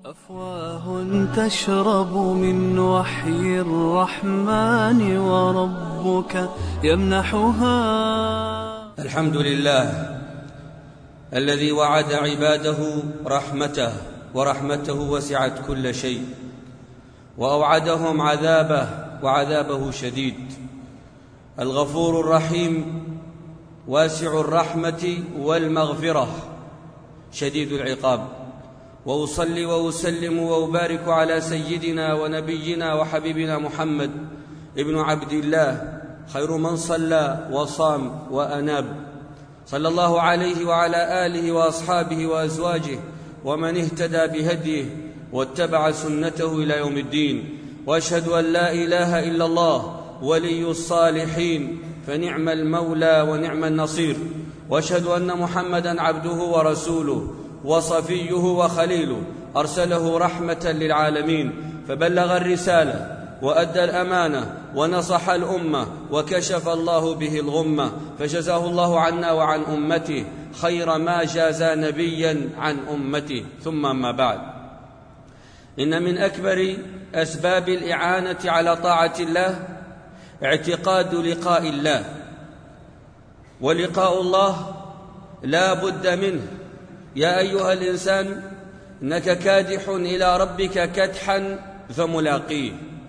أفواه تشرب من وحي الرحمن وربك يمنحها. الحمد لله الذي وعد عباده رحمته، ورحمته وسعت كل شيء، وأوعدهم عذابه وعذابه شديد. الغفور الرحيم واسع الرحمة والمغفرة شديد العقاب. وأصلي وأسلم وأبارك على سيدنا ونبينا وحبيبنا محمد ابن عبد الله، خير من صلى وصام وأناب، صلى الله عليه وعلى آله وأصحابه وأزواجه ومن اهتدى بهديه واتبع سنته إلى يوم الدين. وأشهد أن لا إله إلا الله ولي الصالحين، فنعم المولى ونعم النصير. وأشهد أن محمدًا عبده ورسوله وصفيه وخليله، أرسله رحمة للعالمين، فبلغ الرسالة وأدى الأمانة ونصح الأمة، وكشف الله به الغمة، فجزاه الله عنا وعن أمته خير ما جازى نبيا عن أمته. ثم ما بعد، إن من أكبر أسباب الإعانة على طاعة الله اعتقاد لقاء الله، ولقاء الله لا بد منه. يا أيها الإنسان إنك كادح إلى ربك كدحا فملاقيه.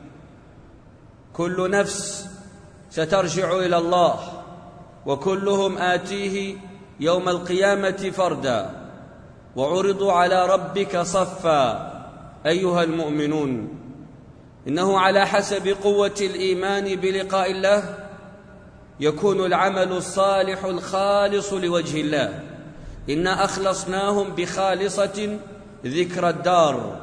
كل نفس سترجع إلى الله، وكلهم آتيه يوم القيامة فردا، وعرضوا على ربك صفا. أيها المؤمنون، إنه على حسب قوة الإيمان بلقاء الله يكون العمل الصالح الخالص لوجه الله. إنا أخلصناهم بخالصة ذكر الدار.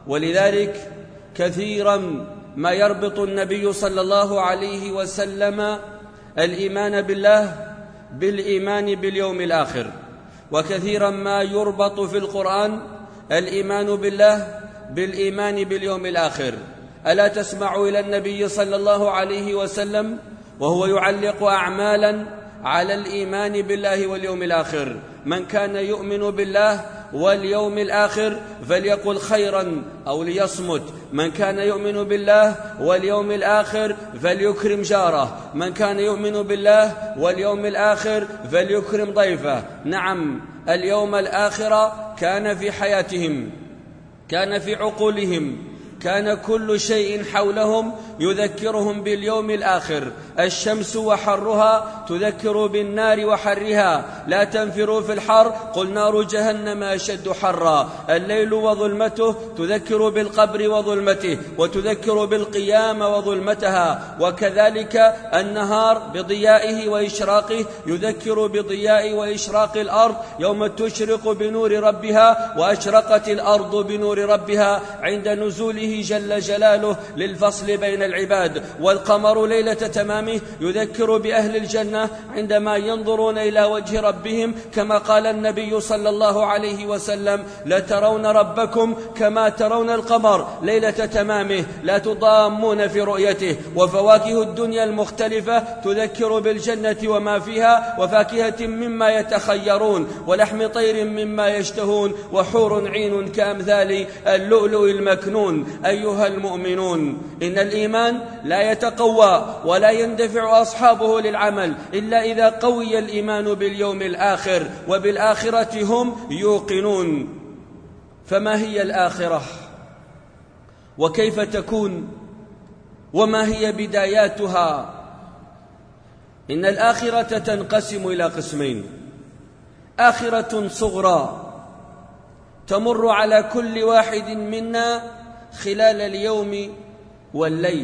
ولذلك كثيرا ما يربط النبي صلى الله عليه وسلم الإيمان بالله بالإيمان باليوم الآخر، وكثيرا ما يربط في القرآن الإيمان بالله بالإيمان باليوم الآخر. ألا تسمع إلى النبي صلى الله عليه وسلم وهو يعلق أعمالا على الإيمان بالله واليوم الآخر؟ من كان يؤمن بالله واليوم الآخر فليقل خيرا أو ليصمت. من كان يؤمن بالله واليوم الآخر فليكرم جاره. من كان يؤمن بالله واليوم الآخر فليكرم ضيفه. نعم، اليوم الآخر كان في حياتهم، كان في عقولهم، كان كل شيء حولهم يذكرهم باليوم الآخر. الشمس وحرها تذكر بالنار وحرها. لا تنفروا في الحر، قل نار جهنم أشد حرا. الليل وظلمته تذكر بالقبر وظلمته، وتذكر بالقيام وظلمتها. وكذلك النهار بضيائه وإشراقه يذكر بضياء وإشراق الأرض يوم تشرق بنور ربها، وأشرقت الأرض بنور ربها عند نزوله جل جلاله للفصل بين العباد. والقمر ليلة تمامه يذكر بأهل الجنة عندما ينظرون إلى وجه ربهم، كما قال النبي صلى الله عليه وسلم: لترون ربكم كما ترون القمر ليلة تمامه، لا تضامون في رؤيته. وفواكه الدنيا المختلفة تذكر بالجنة وما فيها، وفاكهة مما يتخيرون، ولحم طير مما يشتهون، وحور عين كأمثال اللؤلؤ المكنون. أيها المؤمنون، إن الإيمان لا يتقوى ولا يندفع أصحابه للعمل إلا إذا قوي الإيمان باليوم الآخر، وبالآخرة هم يوقنون. فما هي الآخرة؟ وكيف تكون؟ وما هي بداياتها؟ إن الآخرة تنقسم إلى قسمين: آخرة صغرى تمر على كل واحد منا خلال اليوم والليل،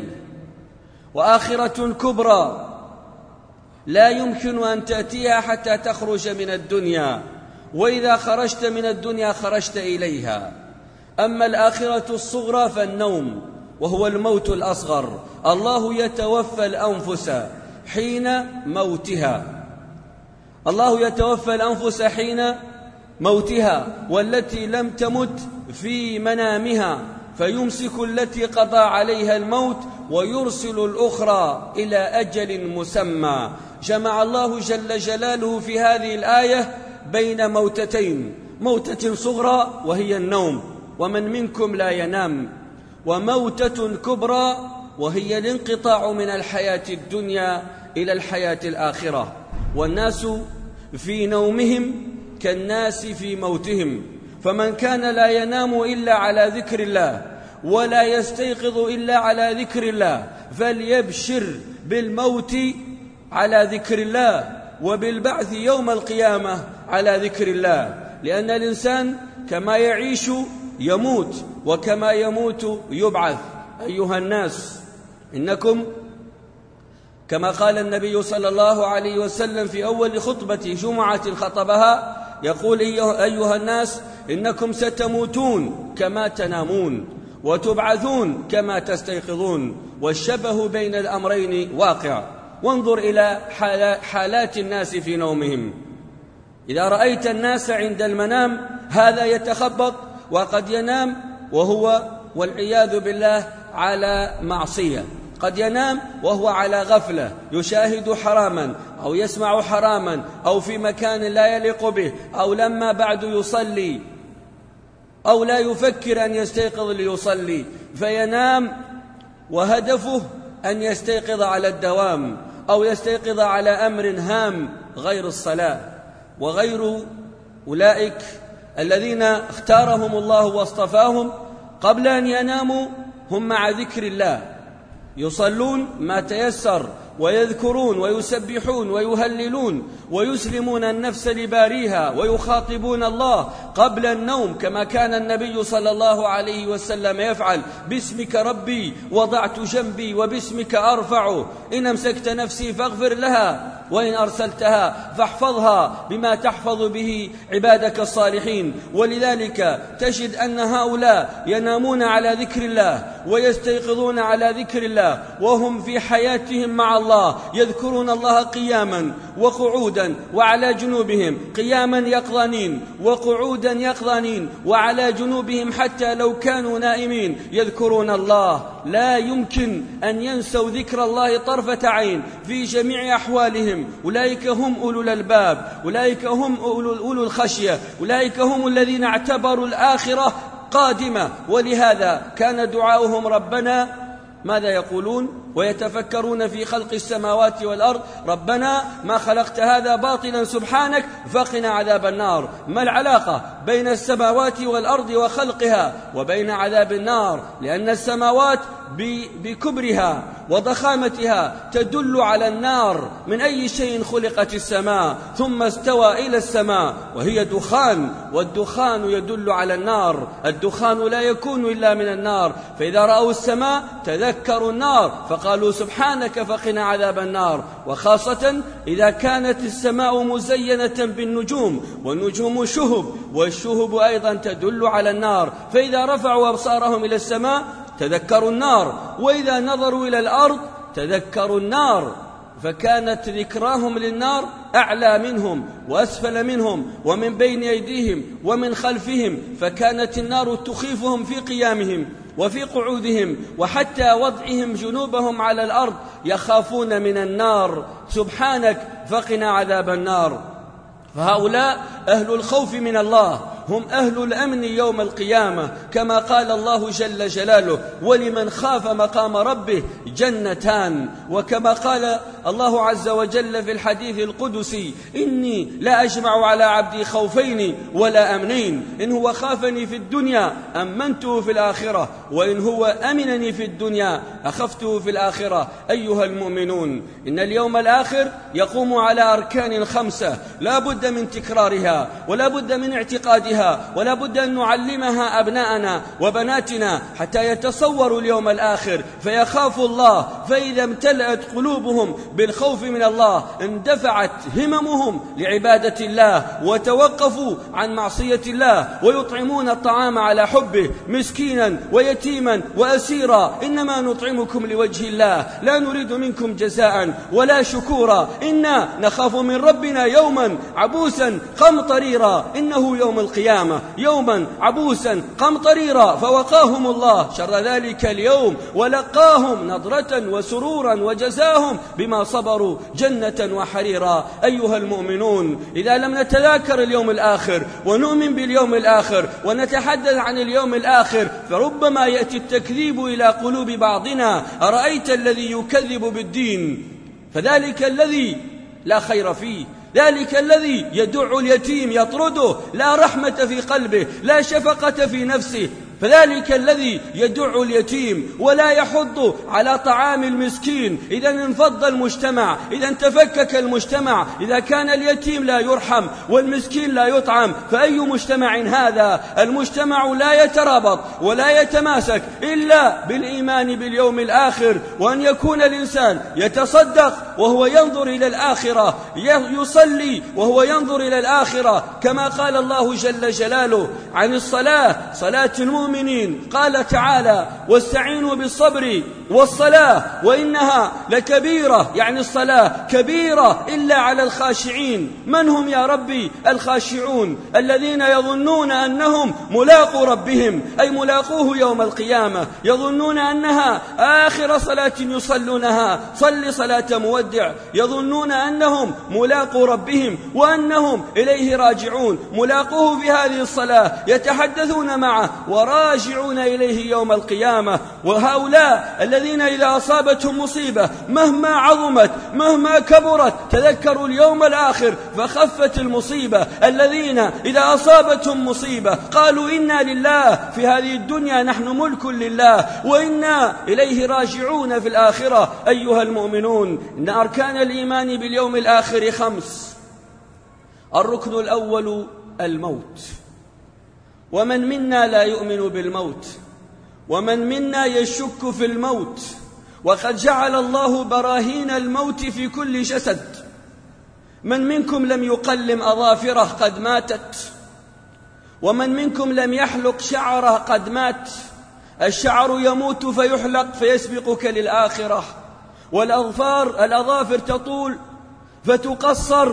وآخرة كبرى لا يمكن أن تأتيها حتى تخرج من الدنيا، وإذا خرجت من الدنيا خرجت إليها. أما الآخرة الصغرى فالنوم، وهو الموت الأصغر. الله يتوفى الأنفس حين موتها، الله يتوفى الأنفس حين موتها، والتي لم تمت في منامها فيمسك التي قضى عليها الموت ويرسل الأخرى إلى أجل مسمى. جمع الله جل جلاله في هذه الآية بين موتتين: موتة صغرى وهي النوم، ومن منكم لا ينام، وموتة كبرى وهي الانقطاع من الحياة الدنيا إلى الحياة الآخرة. والناس في نومهم كالناس في موتهم، فمن كان لا ينام إلا على ذكر الله ولا يستيقظ إلا على ذكر الله فليبشر بالموت على ذكر الله وبالبعث يوم القيامة على ذكر الله، لأن الإنسان كما يعيش يموت، وكما يموت يبعث. أيها الناس، إنكم كما قال النبي صلى الله عليه وسلم في أول خطبة جمعة خطبها، يقول: أيها الناس، إنكم ستموتون كما تنامون وتبعثون كما تستيقظون، والشبه بين الأمرين واقع. وانظر إلى حالات الناس في نومهم. إذا رأيت الناس عند المنام هذا يتخبط وقد ينام وهو والعياذ بالله على معصية، قد ينام وهو على غفلة يشاهد حراما أو يسمع حراما أو في مكان لا يليق به، أو لما بعد يصلي أو لا يفكر أن يستيقظ ليصلي فينام، وهدفه أن يستيقظ على الدوام أو يستيقظ على أمر هام غير الصلاة. وغير أولئك الذين اختارهم الله واصطفاهم قبل أن يناموا هم مع ذكر الله، يصلون ما تيسر ويذكرون ويسبحون ويهللون ويسلمون النفس لباريها ويخاطبون الله قبل النوم، كما كان النبي صلى الله عليه وسلم يفعل: باسمك ربي وضعت جنبي وباسمك أرفع، إن أمسكت نفسي فاغفر لها وإن أرسلتها فاحفظها بما تحفظ به عبادك الصالحين. ولذلك تجد أن هؤلاء ينامون على ذكر الله ويستيقظون على ذكر الله، وهم في حياتهم مع الله يذكرون الله قياما وقعودا وعلى جنوبهم، قياما يقظانين وقعودا يقظانين وعلى جنوبهم، حتى لو كانوا نائمين يذكرون الله، لا يمكن أن ينسوا ذكر الله طرفة عين في جميع أحوالهم. أولئك هم أولو الألباب، أولئك هم أولو الخشية، أولئك هم الذين اعتبروا الآخرة قادمة. ولهذا كان دعاؤهم ربنا ماذا يقولون ويتفكرون في خلق السماوات والأرض؟ ربنا ما خلقت هذا باطلا سبحانك فقنا عذاب النار. ما العلاقة بين السماوات والأرض وخلقها وبين عذاب النار؟ لأن السماوات بكبرها وضخامتها تدل على النار. من أي شيء خلقت السماء ثم استوى إلى السماء؟ وهي دخان، والدخان يدل على النار، الدخان لا يكون إلا من النار. فإذا رأوا السماء تذكروا النار فقالوا سبحانك فقنا عذاب النار. وخاصة إذا كانت السماء مزينة بالنجوم، والنجوم شهب، والشهب أيضا تدل على النار، فإذا رفعوا أبصارهم إلى السماء تذكروا النار، وإذا نظروا إلى الأرض تذكروا النار، فكانت ذكراهم للنار أعلى منهم وأسفل منهم ومن بين أيديهم ومن خلفهم، فكانت النار تخيفهم في قيامهم وفي قعودهم، وحتى وضعهم جنوبهم على الأرض يخافون من النار. سبحانك فقنا عذاب النار. فهؤلاء أهل الخوف من الله، هم أهل الأمن يوم القيامة، كما قال الله جل جلاله: ولمن خاف مقام ربه جنتان. وكما قال الله عز وجل في الحديث القدسي: إني لا أجمع على عبدي خوفين ولا أمنين، إن هو خافني في الدنيا أمنته في الآخرة، وإن هو أمنني في الدنيا أخفته في الآخرة. أيها المؤمنون، إن اليوم الآخر يقوم على أركان 5 لا بد من تكرارها ولا بد من اعتقادها، ولا بد أن نعلمها أبناءنا وبناتنا حتى يتصوروا اليوم الآخر فيخافوا الله. فإذا امتلأت قلوبهم بالخوف من الله اندفعت هممهم لعبادة الله وتوقفوا عن معصية الله، ويطعمون الطعام على حبه مسكينا ويتيما وأسيرا. إنما نطعمكم لوجه الله لا نريد منكم جزاء ولا شكورا، إنا نخاف من ربنا يوما عبوسا قمطريرا، إنه يوم القيامة القيامة يوما عبوسا قمطريرا فوقاهم الله شر ذلك اليوم ولقاهم نضرة وسرورا وجزاهم بما صبروا جنة وحريرا. أيها المؤمنون، إذا لم نتذاكر اليوم الآخر ونؤمن باليوم الآخر ونتحدث عن اليوم الآخر فربما يأتي التكذيب إلى قلوب بعضنا. أرأيت الذي يكذب بالدين فذلك الذي لا خير فيه، ذلك الذي يدع اليتيم يطرده، لا رحمة في قلبه، لا شفقة في نفسه، فذلك الذي يدع اليتيم ولا يحض على طعام المسكين. إذا انفض المجتمع، إذا تفكك المجتمع، إذا كان اليتيم لا يرحم والمسكين لا يطعم، فأي مجتمع هذا؟ المجتمع لا يترابط ولا يتماسك إلا بالإيمان باليوم الآخر، وأن يكون الإنسان يتصدق وهو ينظر إلى الآخرة، يصلي وهو ينظر إلى الآخرة، كما قال الله جل جلاله عن الصلاة، صلاة المؤمنين قال تعالى: واستعينوا بالصبر والصلاة وإنها لكبيرة، يعني الصلاة كبيرة إلا على الخاشعين. من هم يا ربي الخاشعون؟ الذين يظنون أنهم ملاقو ربهم، أي ملاقوه يوم القيامة، يظنون أنها آخر صلاة يصلونها، صل صلاة مودع، يظنون أنهم ملاقو ربهم وأنهم إليه راجعون، ملاقوه في هذه الصلاة، يتحدثون معه وراجعون إليه يوم القيامة. وهؤلاء الذين إذا أصابتهم مصيبة مهما عظمت مهما كبرت تذكروا اليوم الآخر فخفت المصيبة. الذين إذا أصابتهم مصيبة قالوا: إنا لله، في هذه الدنيا نحن ملك لله وإنا إليه راجعون في الآخرة. أيها المؤمنون، إن أركان الإيمان باليوم الآخر 5. الركن الأول الموت، ومن منا لا يؤمن بالموت، ومن منا يشك في الموت، وقد جعل الله براهين الموت في كل جسد. من منكم لم يقلم أظافره قد ماتت، ومن منكم لم يحلق شعره قد مات. الشعر يموت فيحلق فيسبقك للآخرة، الأظافر تطول فتقصر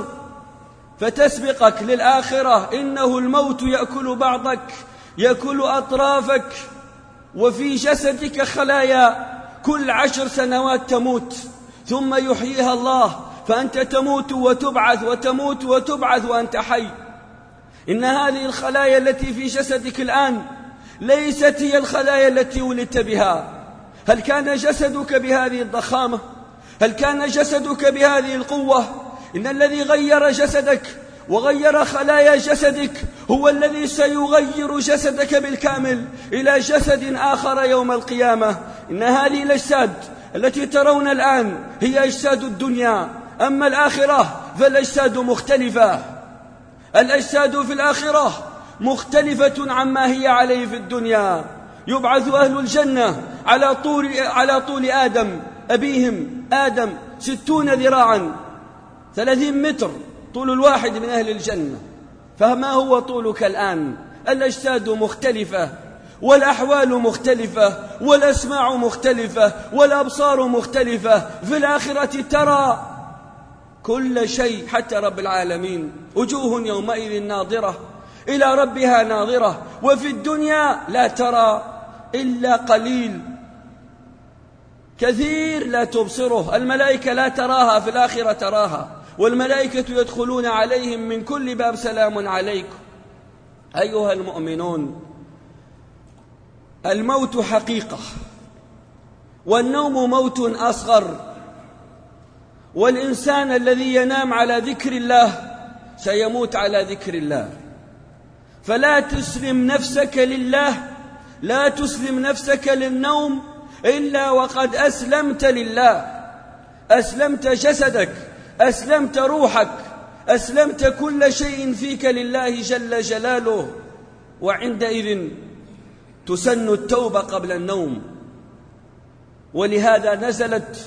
فتسبقك للآخرة. إنه الموت يأكل بعضك، يأكل أطرافك، وفي جسدك خلايا كل 10 سنوات تموت ثم يحييها الله، فأنت تموت وتبعث وتموت وتبعث وأنت حي. إن هذه الخلايا التي في جسدك الآن ليست هي الخلايا التي ولدت بها. هل كان جسدك بهذه الضخامة؟ هل كان جسدك بهذه القوة؟ إن الذي غير جسدك وغير خلايا جسدك هو الذي سيغير جسدك بالكامل إلى جسد آخر يوم القيامة. إن هذه الأجساد التي ترون الآن هي أجساد الدنيا، أما الآخرة فالأجساد مختلفة. الأجساد في الآخرة مختلفة عما هي عليه في الدنيا. يبعث أهل الجنة على طول آدم أبيهم آدم 60 ذراعا، 30 متر طول الواحد من أهل الجنة. فما هو طولك الآن؟ الأجساد مختلفة، والأحوال مختلفة، والأسماع مختلفة، والأبصار مختلفة. في الآخرة ترى كل شيء حتى رب العالمين. وجوه يومئذ ناظرة إلى ربها ناظرة. وفي الدنيا لا ترى إلا قليل، كثير لا تبصره. الملائكة لا تراها، في الآخرة تراها، والملائكة يدخلون عليهم من كل باب: سلام عليكم. أيها المؤمنون، الموت حقيقة، والنوم موت أصغر، والإنسان الذي ينام على ذكر الله سيموت على ذكر الله. فلا تسلم نفسك لله، لا تسلم نفسك للنوم إلا وقد أسلمت لله. أسلمت جسدك، أسلمت روحك، أسلمت كل شيء فيك لله جل جلاله. وعندئذ تسن التوبة قبل النوم. ولهذا نزلت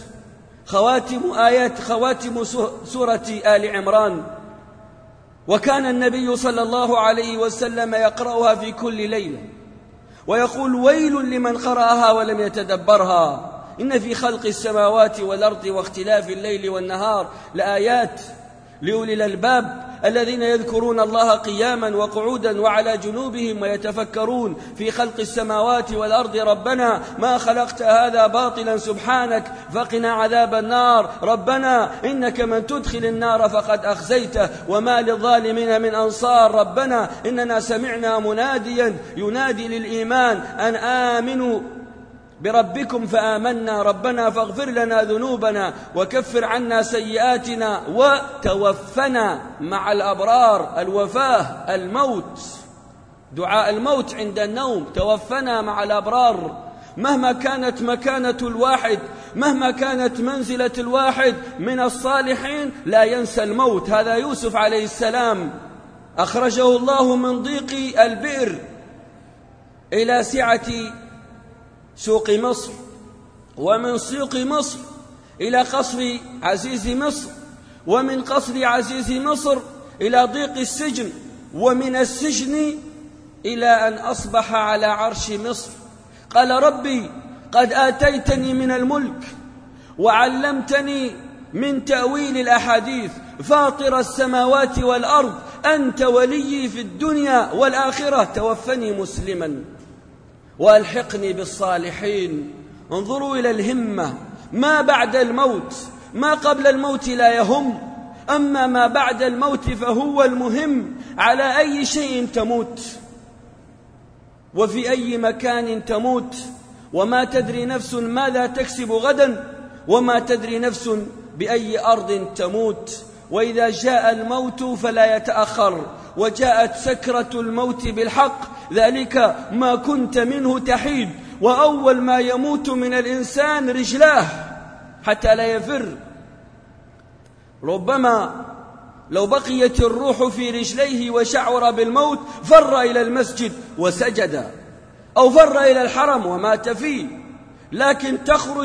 خواتم سورة آل عمران، وكان النبي صلى الله عليه وسلم يقرأها في كل ليلة ويقول: ويل لمن قرأها ولم يتدبرها، إن في خلق السماوات والأرض واختلاف الليل والنهار لآيات لأولي الألباب الذين يذكرون الله قياما وقعودا وعلى جنوبهم ويتفكرون في خلق السماوات والأرض ربنا ما خلقت هذا باطلا سبحانك فقنا عذاب النار ربنا إنك من تدخل النار فقد أخزيته وما للظالمين من أنصار ربنا إننا سمعنا مناديا ينادي للإيمان أن آمنوا بربكم فآمنا ربنا فاغفر لنا ذنوبنا وكفر عنا سيئاتنا وتوفنا مع الأبرار. الوفاة الموت، دعاء الموت عند النوم، توفنا مع الأبرار. مهما كانت مكانة الواحد، مهما كانت منزلة الواحد من الصالحين لا ينسى الموت. هذا يوسف عليه السلام أخرجه الله من ضيق البئر إلى سعة سوق مصر، ومن سوق مصر إلى قصر عزيز مصر، ومن قصر عزيز مصر إلى ضيق السجن، ومن السجن إلى أن أصبح على عرش مصر. قال ربي قد آتيتني من الملك وعلمتني من تأويل الأحاديث فاطر السماوات والأرض أنت ولي في الدنيا والآخرة توفني مسلما وألحقني بالصالحين. انظروا إلى الهمة، ما بعد الموت، ما قبل الموت لا يهم، أما ما بعد الموت فهو المهم. على أي شيء تموت وفي أي مكان تموت، وما تدري نفس ماذا تكسب غدا، وما تدري نفس بأي أرض تموت. وإذا جاء الموت فلا يتأخر، وجاءت سكرة الموت بالحق، ذلك ما كنت منه تحيد. وأول ما يموت من الإنسان رجلاه حتى لا يفر. ربما لو بقيت الروح في رجليه وشعر بالموت فر إلى المسجد وسجد، أو فر إلى الحرم ومات فيه. لكن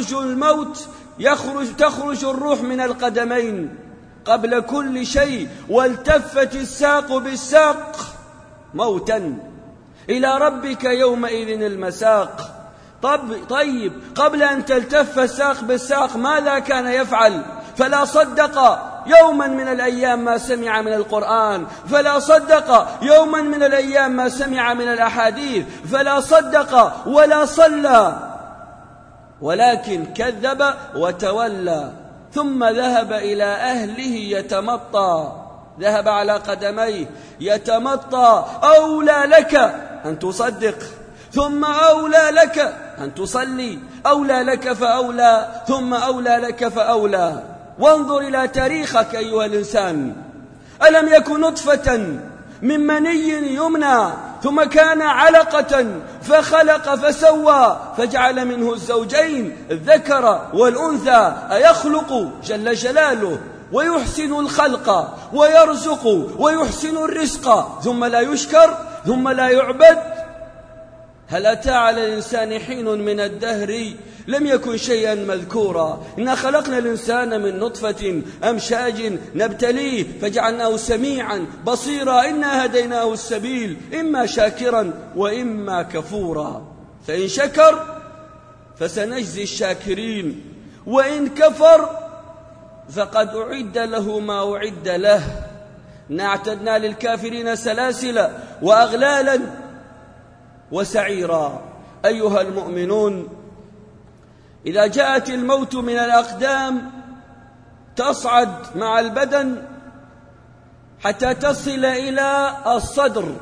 تخرج الروح من القدمين قبل كل شيء، والتفت الساق بالساق موتا إلى ربك يومئذ المساق. طيب قبل أن تلتف الساق بالساق ماذا كان يفعل؟ فلا صدق يوما من الأيام ما سمع من القرآن، فلا صدق يوما من الأيام ما سمع من الأحاديث، فلا صدق ولا صلى، ولكن كذب وتولى، ثم ذهب إلى أهله يتمطى، ذهب على قدميه يتمطى. أولى لك أن تصدق، ثم أولى لك أن تصلي، أولى لك فأولى، ثم أولى لك فأولى. وانظر إلى تاريخك أيها الإنسان، ألم يكن نطفة من مني يمنى، ثم كان علقة فخلق فسوى فجعل منه الزوجين الذكر والأنثى. أيخلق جل جلاله ويحسن الخلق ويرزق ويحسن الرزق ثم لا يشكر ثم لا يعبد؟ هل أتى على الإنسان حين من الدهر لم يكن شيئا مذكورا؟ إنا خلقنا الإنسان من نطفة أمشاج نبتليه فجعلناه سميعا بصيرا إنا هديناه السبيل إما شاكرا وإما كفورا. فإن شكر فسنجزي الشاكرين، وإن كفر فقد أعد له ما أعد له. أعتدنا للكافرين سلاسل وأغلالا وسعيرا. أيها المؤمنون، إذا جاءت الموت من الأقدام تصعد مع البدن حتى تصل إلى الصدر،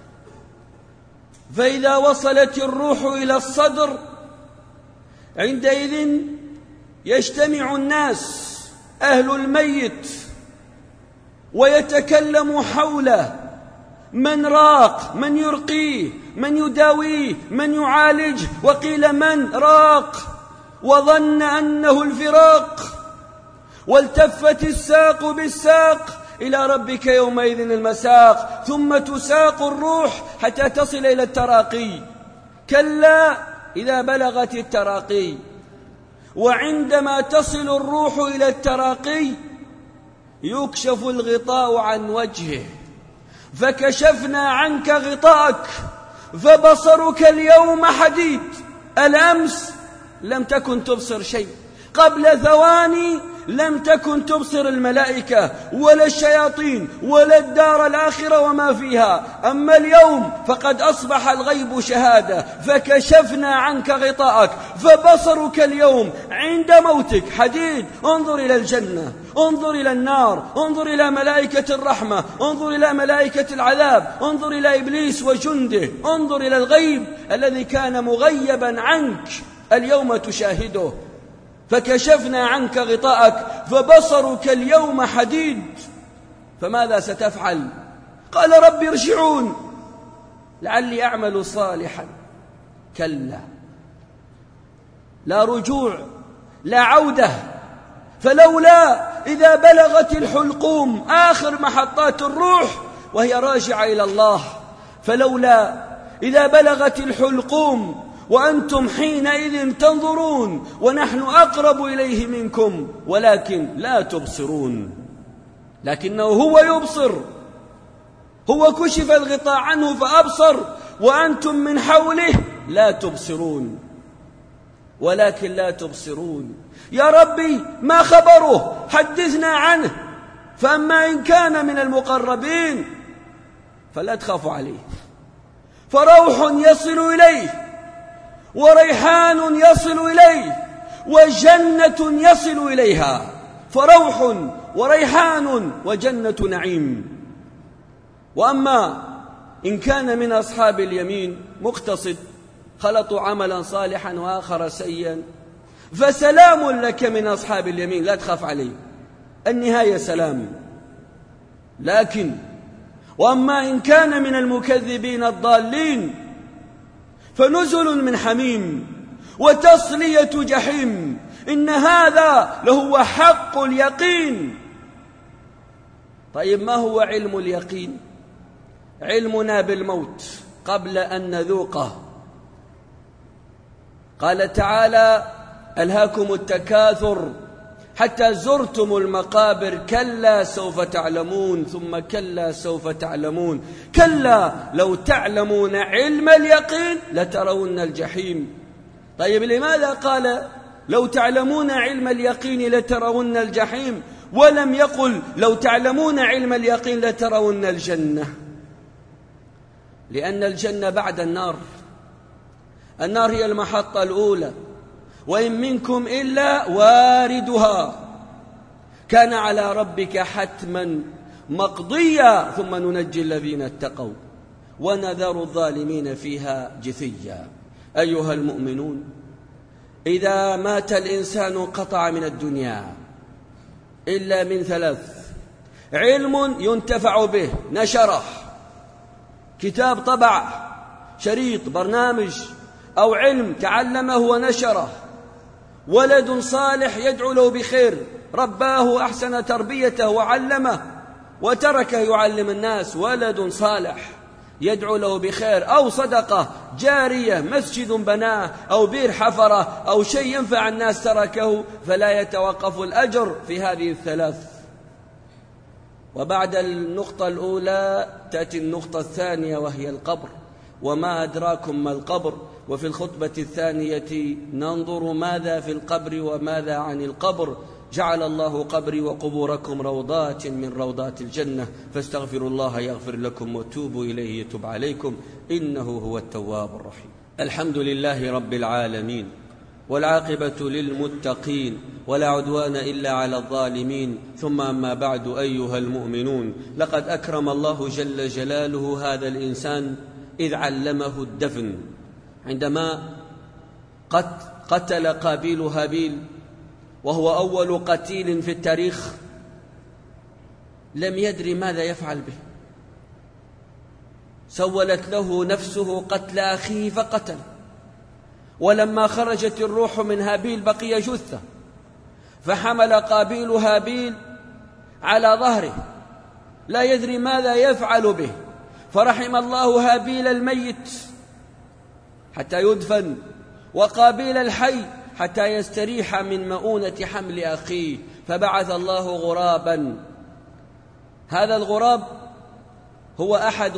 فإذا وصلت الروح إلى الصدر عندئذ يجتمع الناس أهل الميت ويتكلم حوله، من راق، من يرقيه، من يداويه، من يعالجه. وقيل من راق وظن أنه الفراق، والتفت الساق بالساق إلى ربك يومئذ المساق. ثم تساق الروح حتى تصل إلى التراقي. كلا إذا بلغت التراقي. وعندما تصل الروح إلى التراقي يكشف الغطاء عن وجهه، فكشفنا عنك غطاءك فبصرك اليوم حديد. الأمس لم تكن تبصر شيء، قبل ثواني لم تكن تبصر الملائكة ولا الشياطين ولا الدار الآخرة وما فيها. أما اليوم فقد أصبح الغيب شهادة، فكشفنا عنك غطاءك، فبصرك اليوم عند موتك حديد. انظر إلى الجنة، انظر إلى النار، انظر إلى ملائكة الرحمة، انظر إلى ملائكة العذاب، انظر إلى إبليس وجنده، انظر إلى الغيب الذي كان مغيبا عنك اليوم تشاهده. فكشفنا عنك غطاءك فبصرك اليوم حديد. فماذا ستفعل؟ قال رب ارجعون لعلي أعمل صالحا. كلا، لا رجوع، لا عودة. فلولا إذا بلغت الحلقوم آخر محطات الروح وهي راجعة إلى الله، فلولا إذا بلغت الحلقوم وأنتم حينئذ تنظرون ونحن أقرب إليه منكم ولكن لا تبصرون. لكنه هو يبصر، هو كشف الغطاء عنه فأبصر، وأنتم من حوله لا تبصرون، ولكن لا تبصرون. يا ربي ما خبره؟ حدثنا عنه. فأما إن كان من المقربين فلا تخافوا عليه، فروح يصل إليه، وريحان يصل إليه، وجنة يصل إليها. فروح وريحان وجنة نعيم. وأما إن كان من أصحاب اليمين مقتصد، خلطوا عملا صالحا وآخر سيئا، فسلام لك من أصحاب اليمين، لا تخاف عليه، النهاية سلام. لكن وأما إن كان من المكذبين الضالين فنزل من حميم وتصلية جحيم، إن هذا لهو حق اليقين. طيب ما هو علم اليقين؟ علمنا بالموت قبل أن نذوقه. قال تعالى: ألهاكم التكاثر حتى زرتم المقابر، كلا سوف تعلمون ثم كلا سوف تعلمون، كلا لو تعلمون علم اليقين لترون الجحيم. طيب لماذا قال لو تعلمون علم اليقين لترون الجحيم ولم يقل لو تعلمون علم اليقين لترون الجنة؟ لأن الجنة بعد النار، النار هي المحطة الأولى، وإن منكم إلا واردها كان على ربك حتما مقضيا ثم ننجي الذين اتقوا ونذر الظالمين فيها جثيا. أيها المؤمنون، إذا مات الإنسان قطع من الدنيا إلا من ثلاث: علم ينتفع به نشره، كتاب طبع، شريط، برنامج، أو علم تعلمه ونشره، ولد صالح يدعو له بخير، رباه أحسن تربيته وعلمه وتركه يعلم الناس، ولد صالح يدعو له بخير، أو صدقة جارية، مسجد بناه أو بئر حفره أو شيء ينفع الناس تركه، فلا يتوقف الأجر في هذه الثلاث. وبعد النقطة الأولى تأتي النقطة الثانية وهي القبر، وما أدراكم ما القبر. وفي الخطبة الثانية ننظر ماذا في القبر وماذا عن القبر. جعل الله قبري وقبوركم روضات من روضات الجنة، فاستغفروا الله يغفر لكم وتوبوا إليه يتوب عليكم، إنه هو التواب الرحيم. الحمد لله رب العالمين، والعاقبة للمتقين، ولا عدوان إلا على الظالمين. ثم أما بعد، أيها المؤمنون، لقد أكرم الله جل جلاله هذا الإنسان إذ علمه الدفن. عندما قتل قابيل هابيل وهو أول قتيل في التاريخ، لم يدري ماذا يفعل به، سولت له نفسه قتل أخيه فقتل. ولما خرجت الروح من هابيل بقي جثة، فحمل قابيل هابيل على ظهره لا يدري ماذا يفعل به، فرحم الله هابيل الميت حتى يدفن، وقابيل الحي حتى يستريح من مؤونة حمل أخيه، فبعث الله غرابا. هذا الغراب هو أحد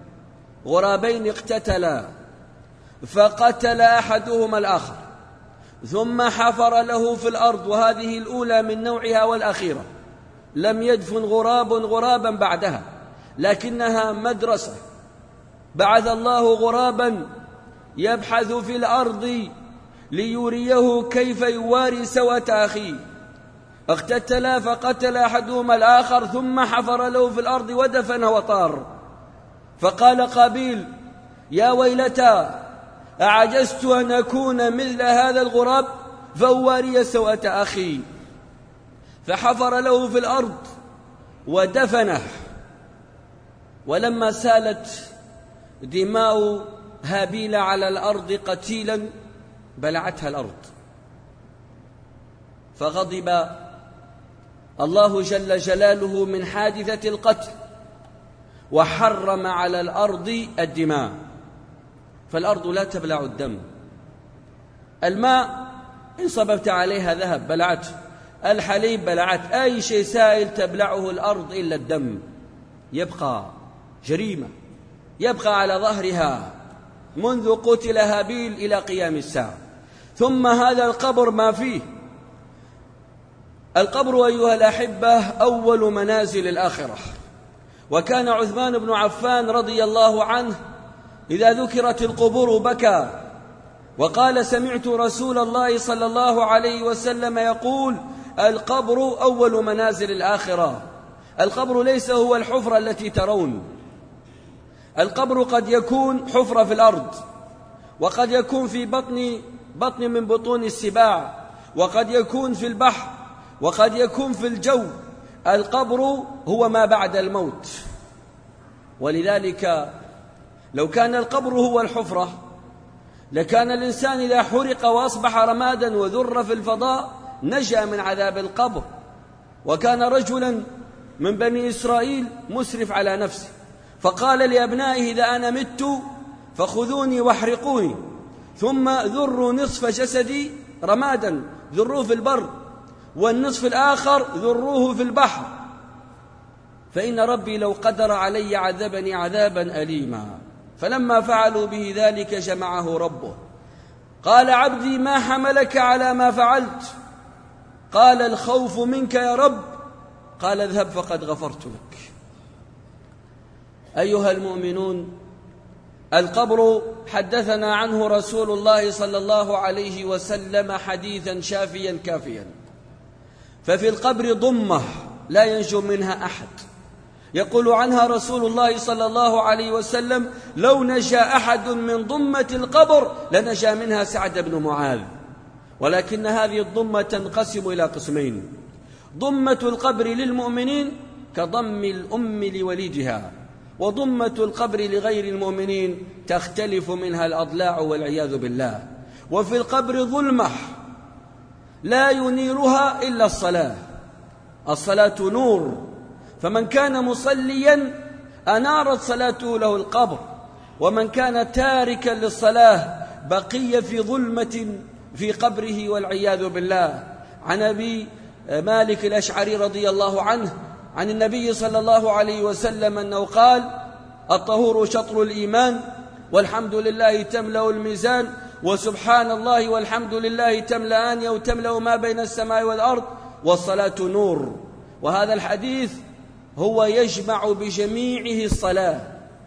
غرابين اقتتلا، فقتل أحدهما الآخر، ثم حفر له في الأرض، وهذه الأولى من نوعها والأخيرة، لم يدفن غرابا بعدها، لكنها مدرسة. بعث الله غرابا يبحث في الأرض ليريه كيف يواري سوءة أخيه. اقتتلا فقتل أحدهما الآخر، ثم حفر له في الأرض ودفنه وطار. فقال قابيل: يا ويلتى، أعجزت أن أكون مثل هذا الغراب فأواري سوءة أخي. فحفر له في الأرض ودفنه. ولما سالت دماء هابيل على الأرض قتيلا بلعتها الأرض، فغضب الله جل جلاله من حادثة القتل وحرم على الأرض الدماء، فالأرض لا تبلع الدم. الماء إن صببت عليها ذهب بلعته، الحليب بلعت، أي شيء سائل تبلعه الأرض إلا الدم. يبقى جريمة يبقى على ظهرها منذ قتل هابيل إلى قيام الساعة. ثم هذا القبر ما فيه. القبر أيها الأحبة أول منازل الآخرة، وكان عثمان بن عفان رضي الله عنه إذا ذكرت القبور بكى وقال: سمعت رسول الله صلى الله عليه وسلم يقول: القبر أول منازل الآخرة. القبر ليس هو الحفرة التي ترون، القبر قد يكون حفرة في الأرض، وقد يكون في بطن من بطون السباع، وقد يكون في البحر، وقد يكون في الجو. القبر هو ما بعد الموت. ولذلك لو كان القبر هو الحفرة لكان الإنسان إذا حرق وأصبح رمادا وذر في الفضاء نجا من عذاب القبر. وكان رجلا من بني إسرائيل مسرف على نفسه، فقال لأبنائه: إذا أنا مت فخذوني واحرقوني، ثم ذروا نصف جسدي رمادا، ذروه في البر، والنصف الآخر ذروه في البحر، فإن ربي لو قدر علي عذبني عذابا أليما. فلما فعلوا به ذلك جمعه ربه، قال: عبدي ما حملك على ما فعلت؟ قال: الخوف منك يا رب. قال: اذهب فقد غفرت لك. أيها المؤمنون، القبر حدثنا عنه رسول الله صلى الله عليه وسلم حديثا شافيا كافيا. ففي القبر ضمة لا ينجو منها أحد، يقول عنها رسول الله صلى الله عليه وسلم: لو نجا أحد من ضمة القبر لنجا منها سعد بن معاذ. ولكن هذه الضمة تنقسم إلى قسمين: ضمة القبر للمؤمنين كضم الأم لوليدها، وضمة القبر لغير المؤمنين تختلف منها الأضلاع والعياذ بالله. وفي القبر ظلمة لا ينيرها إلا الصلاة. الصلاة نور، فمن كان مصليا أنارت صلاته له القبر، ومن كان تاركا للصلاة بقي في ظلمة في قبره والعياذ بالله. عن أبي مالك الأشعري رضي الله عنه عن النبي صلى الله عليه وسلم أنه قال: الطهور شطر الإيمان، والحمد لله تملأ الميزان، وسبحان الله والحمد لله تملأان أو تملأ ما بين السماء والأرض، والصلاة نور. وهذا الحديث هو يجمع بجميعه الصلاة،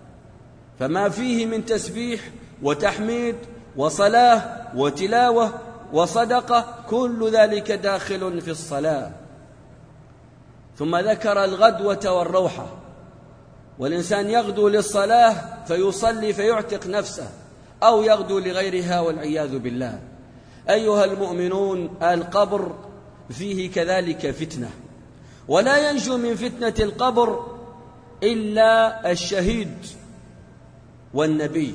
فما فيه من تسبيح وتحميد وصلاة وتلاوة وصدقة كل ذلك داخل في الصلاة. ثم ذكر الغدوة والروحة، والإنسان يغدو للصلاة فيصلي فيعتق نفسه، أو يغدو لغيرها والعياذ بالله. أيها المؤمنون، القبر فيه كذلك فتنة، ولا ينجو من فتنة القبر إلا الشهيد والنبي.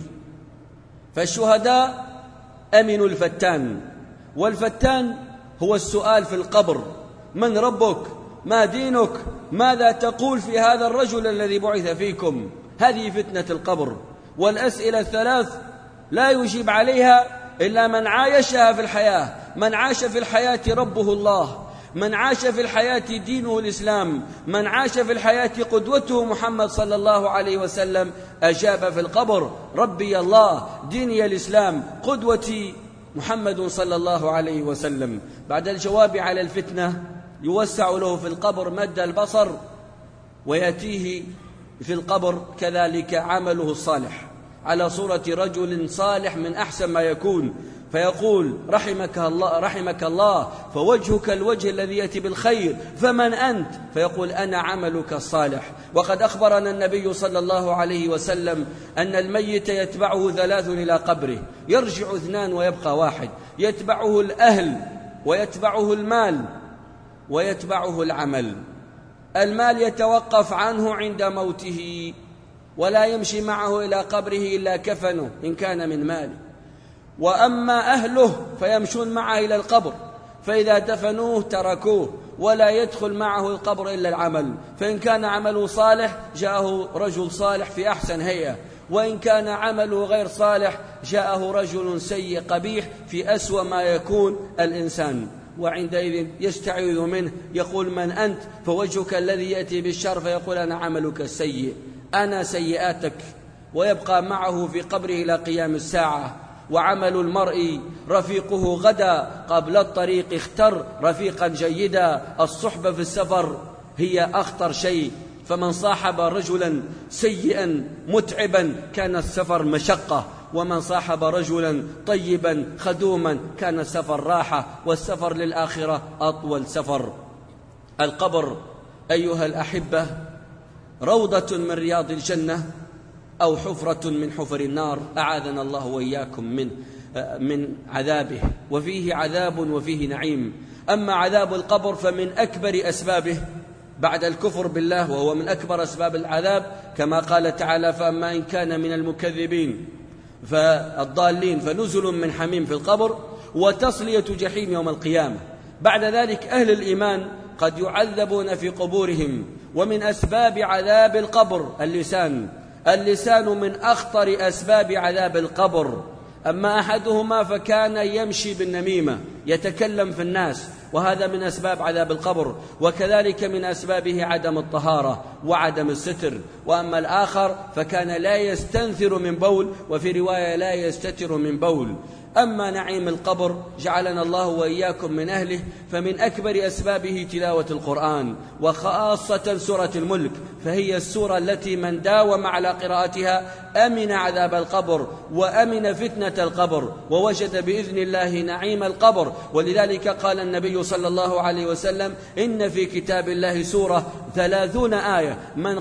فالشهداء أمنوا الفتان، والفتان هو السؤال في القبر: من ربك؟ ما دينك؟ ماذا تقول في هذا الرجل الذي بعث فيكم؟ هذه فتنة القبر. والأسئلة الثلاث لا يجيب عليها إلا من عايشها في الحياة. من عاش في الحياة ربه الله، من عاش في الحياة دينه الإسلام، من عاش في الحياة قدوته محمد صلى الله عليه وسلم، أجاب في القبر: ربي الله، ديني الإسلام، قدوتي محمد صلى الله عليه وسلم بعد الجواب على الفتنة يوسع له في القبر مد البصر، ويأتيه في القبر كذلك عمله الصالح على صورة رجل صالح من أحسن ما يكون، فيقول رحمك الله فوجهك الوجه الذي يأتي بالخير، فمن أنت؟ فيقول أنا عملك الصالح. وقد أخبرنا النبي صلى الله عليه وسلم أن الميت يتبعه 3 إلى قبره، يرجع 2 ويبقى 1، يتبعه الأهل ويتبعه المال ويتبعه العمل. المال يتوقف عنه عند موته، ولا يمشي معه إلى قبره إلا كفنه إن كان من ماله، وأما أهله فيمشون معه إلى القبر، فإذا دفنوه تركوه، ولا يدخل معه القبر إلا العمل، فإن كان عمله صالح جاءه رجل صالح في أحسن هيئة، وإن كان عمله غير صالح جاءه رجل سيء قبيح في أسوأ ما يكون الإنسان، وعندئذ يستعيذ منه، يقول من أنت؟ فوجهك الذي يأتي بالشر، فيقول أنا عملك السيء، أنا سيئاتك، ويبقى معه في قبره إلى قيام الساعة. وعمل المرء رفيقه غدا، قبل الطريق اختر رفيقا جيدا. الصحبة في السفر هي أخطر شيء، فمن صاحب رجلا سيئا متعبا كان السفر مشقة، ومن صاحب رجلا طيبا خدوما كان السفر راحة، والسفر للآخرة أطول سفر. القبر أيها الأحبة روضة من رياض الجنة أو حفرة من حفر النار، أعاذنا الله وإياكم من عذابه، وفيه عذاب وفيه نعيم. أما عذاب القبر فمن أكبر أسبابه بعد الكفر بالله، وهو من أكبر أسباب العذاب، كما قال تعالى فأما إن كان من المكذبين فالضالين فنزل من حميم في القبر، وتصلية جحيم يوم القيامة. بعد ذلك أهل الإيمان قد يعذبون في قبورهم، ومن أسباب عذاب القبر اللسان من أخطر أسباب عذاب القبر. أما أحدهما فكان يمشي بالنميمة، يتكلم في الناس، وهذا من أسباب عذاب القبر، وكذلك من أسبابه عدم الطهارة وعدم الستر. وأما الآخر فكان لا يستنثر من بول، وفي رواية لا يستتر من بول. أما نعيم القبر جعلنا الله وإياكم من أهله، فمن أكبر أسبابه تلاوة القرآن، وخاصة سورة الملك، فهي السورة التي من داوم على قراءتها أمن عذاب القبر وأمن فتنة القبر، ووجد بإذن الله نعيم القبر. ولذلك قال النبي صلى الله عليه وسلم إن في كتاب الله سورة 30 آية من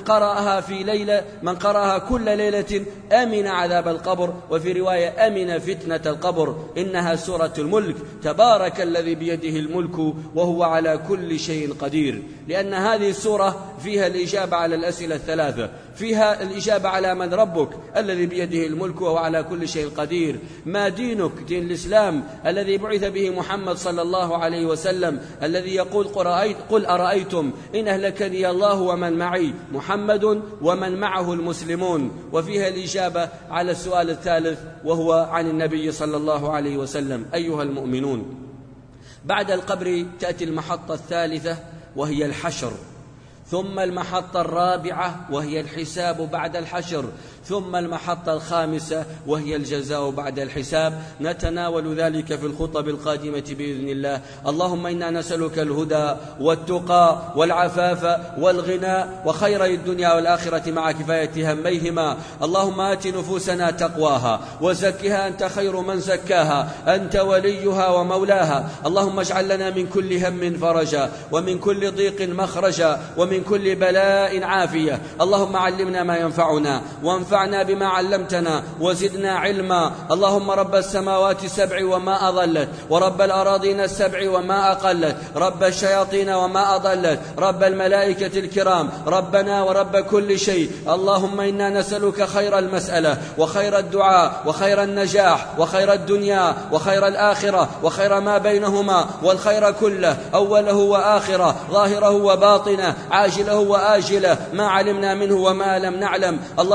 قرأها كل ليلة أمن عذاب القبر، وفي رواية أمن فتنة القبر. إنها سورة الملك، تبارك الذي بيده الملك وهو على كل شيء قدير، لأن هذه السورة فيها الإجابة على الأسئلة الثلاثة، فيها الإجابة على من ربك الذي بيده الملك وهو على كل شيء قدير، ما دينك؟ دين الإسلام الذي بعث به محمد صلى الله عليه وسلم، الذي يقول قل أرأيتم إن أهلكني الله ومن معي محمد ومن معه المسلمون. وفيها الإجابة على السؤال الثالث وهو عن النبي صلى الله عليه وسلم. أيها المؤمنون، بعد القبر تأتي المحطة الثالثة وهي الحشر، ثم المحطة الرابعة وهي الحساب بعد الحشر، ثم المحطة الخامسة وهي الجزاء بعد الحساب. نتناول ذلك في الخطب القادمة بإذن الله. اللهم إنا نسألك الهدى والتقى والعفاف والغنى وخير الدنيا والآخرة مع كفاية هميهما. اللهم آت نفوسنا تقواها وزكها أنت خير من زكاها، أنت وليها ومولاها. اللهم اجعل لنا من كل هم فرجا، ومن كل ضيق مخرجا، ومن كل بلاء عافية. اللهم علمنا ما ينفعنا، وانفعنا بما علمتنا، وزدنا علما. اللهم رب السماوات السبع وما أضلت، ورب الأراضين السبع وما أقلت، رب الشياطين وما أضلت، رب الملائكة الكرام، ربنا ورب كل شيء. اللهم إنا نسألك خير المسألة وخير الدعاء وخير النجاح وخير الدنيا وخير الآخرة وخير ما بينهما، والخير كله أوله وآخره، ظاهره وباطنه، عاجله وآجله، ما علمنا منه وما لم نعلم. اللهم انصر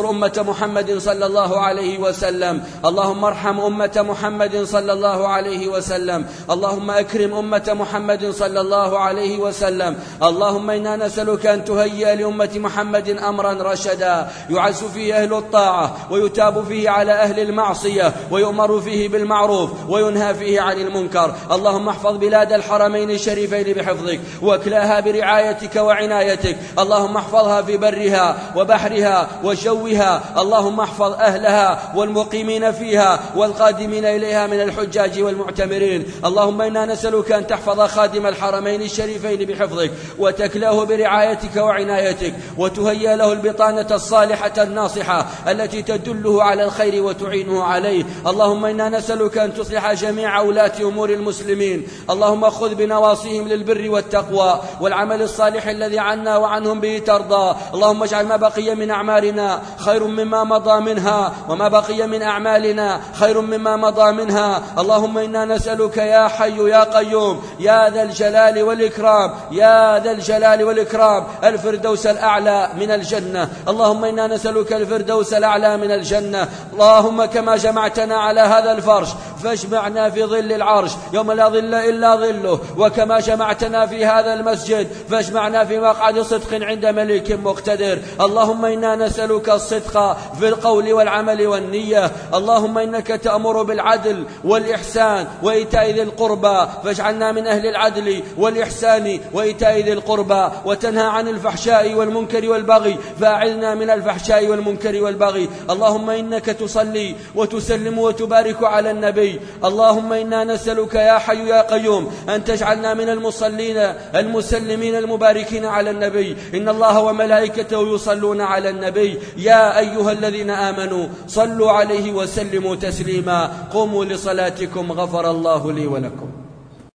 انصر أمة محمد صلى الله عليه وسلم. اللهم ارحم أمة محمد صلى الله عليه وسلم. اللهم أكرم أمة محمد صلى الله عليه وسلم. اللهم إنا نسألك أن تهيئ لأمة محمد أمرا رشدا يعز فيه أهل الطاعة ويتاب فيه على أهل المعصية ويؤمر فيه بالمعروف وينهى فيه عن المنكر. اللهم احفظ بلاد الحرمين الشريفين بحفظك واكلاها برعايتك وعنايتك. اللهم احفظها في برها وبحرها وجوها. اللهم احفظ أهلها والمقيمين فيها والقادمين إليها من الحجاج والمعتمرين. اللهم إنا نسألك أن تحفظ خادم الحرمين الشريفين بحفظك وتكلاه برعايتك وعنايتك وتهيئ له البطانة الصالحة الناصحة التي تدله على الخير وتعينه عليه. اللهم إنا نسألك أن تصلح جميع ولاة أمور المسلمين. اللهم خذ بنواصيهم للبر والتقوى والعمل الصالح الذي عنا وعنهم به ترضى. اللهم اجعل ما بقي من أعمالنا خير مما مضى منها وما بقي من أعمالنا خير مما مضى منها. اللهم إنا نسألك يا حي يا قيوم يا ذا الجلال والإكرام يا ذا الجلال والإكرام الفردوس الأعلى من الجنة. اللهم إنا نسألك الفردوس الأعلى من الجنة. اللهم كما جمعتنا على هذا الفرش فاجمعنا في ظل العرش يوم لا ظل إلا ظله. وكما جمعتنا في هذا المسجد فاجمعنا في مقعد صدق عند مليك مقتدر. اللهم إنا نسألك الصدق في القول والعمل والنية. اللهم إنك تأمر بالعدل والإحسان وإيتاء ذي القربى فاجعلنا من أهل العدل والإحسان وإيتاء ذي القربى وتنهى عن الفحشاء والمنكر والبغي فأعذنا من الفحشاء والمنكر والبغي. اللهم إنك تصلي وتسلم وتبارك على النبي. اللهم إنا نسألك يا حي يا قيوم أن تجعلنا من المصلين المسلمين المباركين على النبي. إن الله وملائكته يصلون على النبي يا أيها الذين آمنوا صلوا عليه وسلموا تسليما. قوموا لصلاتكم غفر الله لي ولكم.